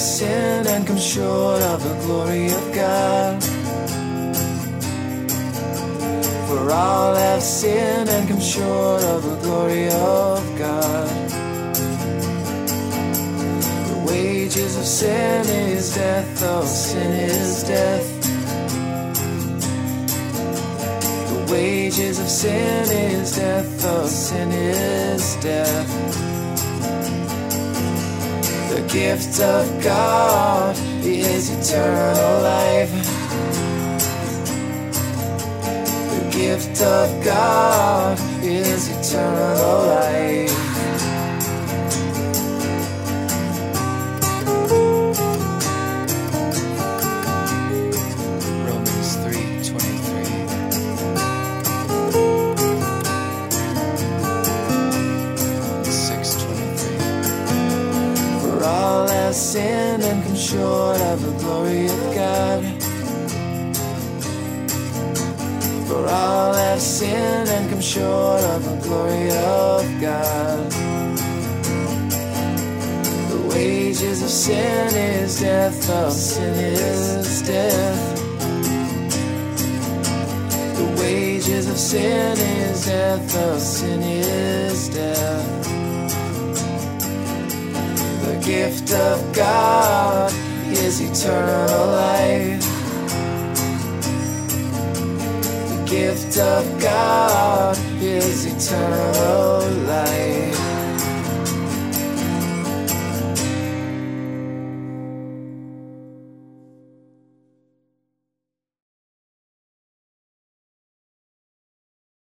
sinned and come short of the glory of God. For all have sinned and come short of the glory of God. The wages of sin is death, oh, sin is death. The wages of sin is death, oh, sin is death. The gift of God is eternal life. The gift of God is eternal life. Romans 3:23. 6:23. For all have sinned and come short of the glory of God. For all have sinned and come short of the glory of God. The wages of sin is death, oh, sin is death. The wages of sin is death, oh, sin is death. The gift of God is eternal life. The gift of God is eternal life.